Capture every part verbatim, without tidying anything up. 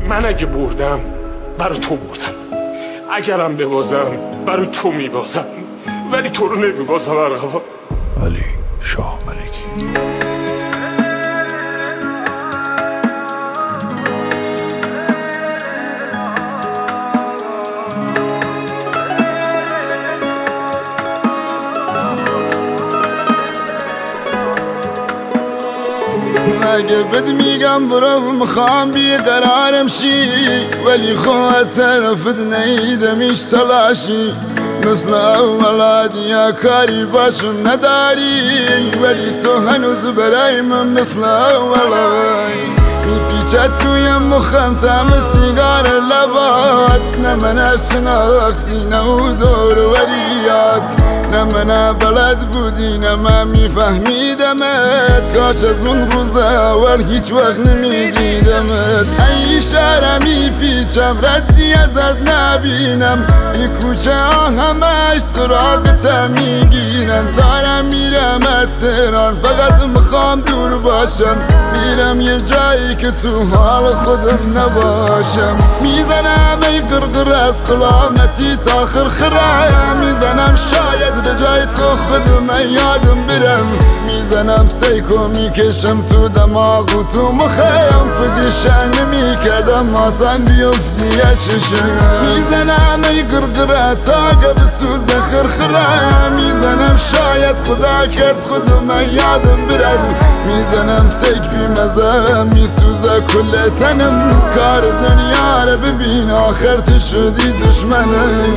من اگه بردم برای تو بردم، اگرم ببازم برای تو میبازم، ولی تو رو نمیبازم آقا. علی شاه ملکی. اگه بد میگم برو میخوام بیقرارم شی، ولی خواهد طرفت نیدمش تلاشی. مثل اول دیا کاری باشم نداری، ولی تو هنوز برای من مثل اولای. میپیچد توی مخم تم سیگار لبات، نه من شناختی نه او دور وریات، نه من بلد بودی نه من میفهمیدمت. کاش از اون روز اول هیچ وقت نمیدیدمت. ای شهر میپیچم ردی ازت نبینم، ای کوچه ها همش سراغتم میگیرن. دارم میرم از تهران فقط میخوام دور باشم، میرم یه جایی که تو حال خودم نباشم. میزنم ای قرقر از سلامتی تا خرخره، میزنم شاید به جای تو خودم یادم برم. میزنم سیکو میکشم تو دماغ و تو مخیم، فکرشن نمیکردم آسان بیفتی یه چشم. میزنم ای قرقر تا که بسوز خرخره، میزنم شاید خدا کرد خودم یادم برم. میزنم سیک بی مزه میسوزه کل تنم، کار دنیا رو ببین آخر تو شدی دشمنم.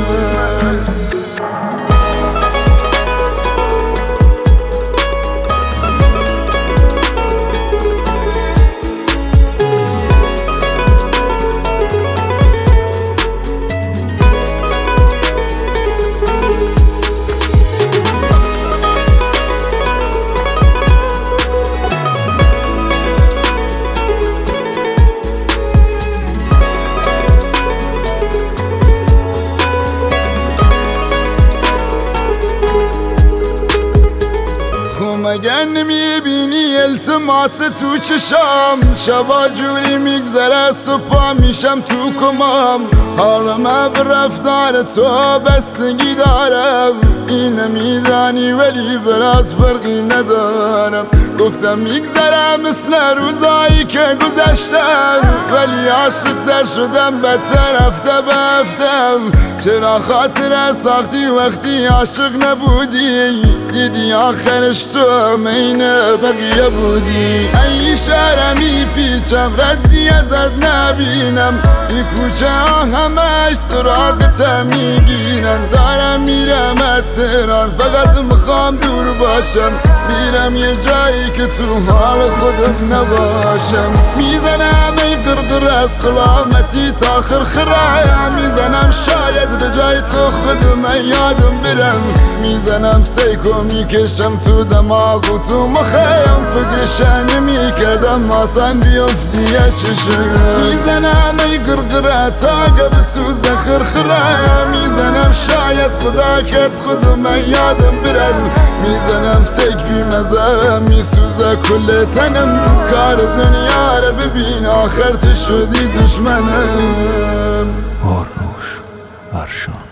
مگر نمیبینی التماس تو چشام، شبا جوری میگذره صبح میشم تو کمام. حالا من به رفتار تو بستگی دارم، این میدانی ولی برات فرقی ندارم. گفتم میگذرم مثل روزایی که گذشتم، ولی عاشق در شدم بدتر هفته به هفتم. چرا خاطر ساختی وقتی عاشق نبودی، دیدی آخرش تو مین بقیه بودی. ای شهر میپیچم ردی ازت نبینم، ای کوچه ها همش سراغتم میگیرن. دارم میرم از تهران فقط میخوام دور باشم، میرم یه جایی که تو حال خودم نباشم. میزنم ای قرقر از سلامتی تا خرخره، میزنم شاید به جای تو خودم یادم برم. میزنم سیکو میکشم تو دماغ و تو مخیم، فکرشن نمیکردم آسان بیفتی یه چشم. میزنم ای قرقر تا که بسوز خرخره، میزنم شاید خدا کرد خودم یادم برم. میزنم سیک بی مزه میسوزه کل تنم، کار دنیا رو ببین آخر تو شدی دشمنم. آرنوش ارشان.